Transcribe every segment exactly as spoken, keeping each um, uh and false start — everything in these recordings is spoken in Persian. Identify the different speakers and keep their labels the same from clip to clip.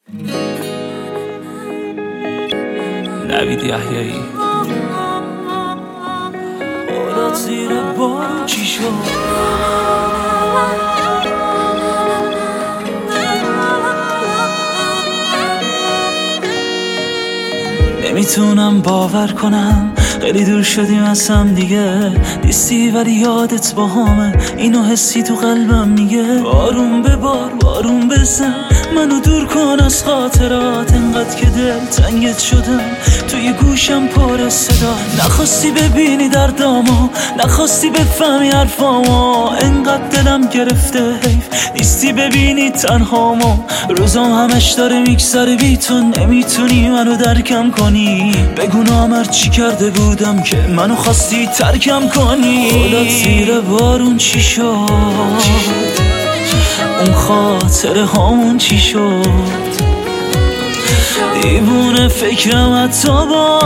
Speaker 1: نوید یحیایی. اولاد زیر بارون چی شد؟ نمیتونم باور کنم خیلی دور شدیم از هم دیگه، نیستی ولی یادت با همه، اینو حسی تو قلبم میگه. بارون به بار بارون بزن منو دور کن از خاطرات، انقدر که دل تنگت شدم توی گوشم پر صدا. نخواستی ببینی دردامو، نخواستی بفهمی حرفامو، انقدر دلم گرفته حیف نیستی ببینی تنهامو. روزام همش داره میگذره بی تو، نمیتونی منو درکم کنی. بگو نامر چی کرده بودم که منو خواستی ترکم کنی. اولاد زیر بارون چی شد؟ اون خاطره هامون چی شد؟ دیوونه فکرم حتی با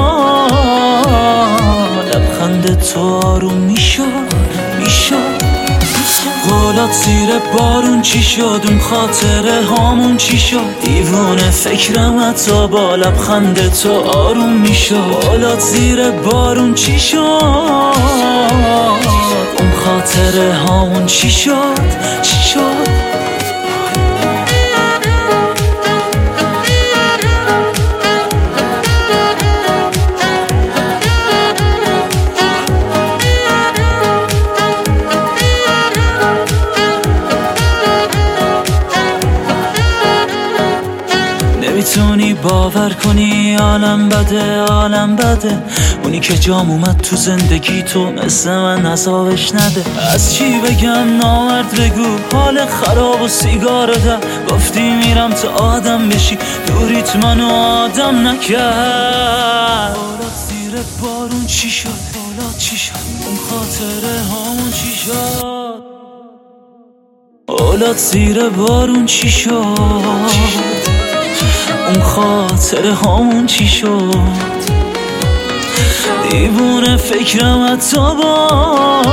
Speaker 1: لبخند تو آروم میشد میشد. اولاد زیر بارون چی شد؟ اون خاطره هامون چی شد؟ دیوونه فکرم حتی با لبخند تو آروم میشد. اولاد زیر بارون چی شد؟ اون خاطره هامون چی شد؟ چی شد؟ نمیتونی باور کنی عالم بده عالم بده، اونی که جام اومد تو زندگی تو مثل من عذابش نده. از چی بگم نامرد بگو، حال خراب و سیگار ده. گفتی میرم تا آدم بشی، دوریت منو آدم نکرد. اولاد زیر بارون چی شد؟ اولاد چی شد؟ اون خاطره هامون چی شد؟ اولاد زیر بارون چی شد؟ اون خاطره هامون چی شد؟ دیوونه فکرم حتی با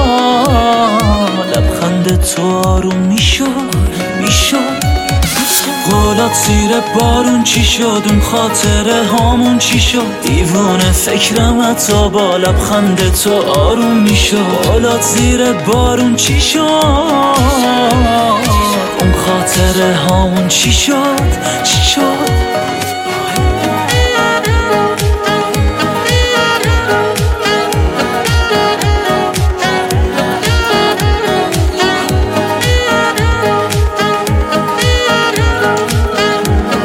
Speaker 1: لبخند تو آروم میشد میشد. اولاد زیر بارون چی شد؟ اون خاطره هامون چی شد؟ دیوونه فکرم حتی با لبخند تو آروم میشد. اولاد زیر بارون چی شد؟ اون خاطره هامون چی شد؟ چی شد؟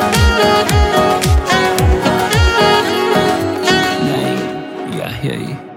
Speaker 1: یحیایی.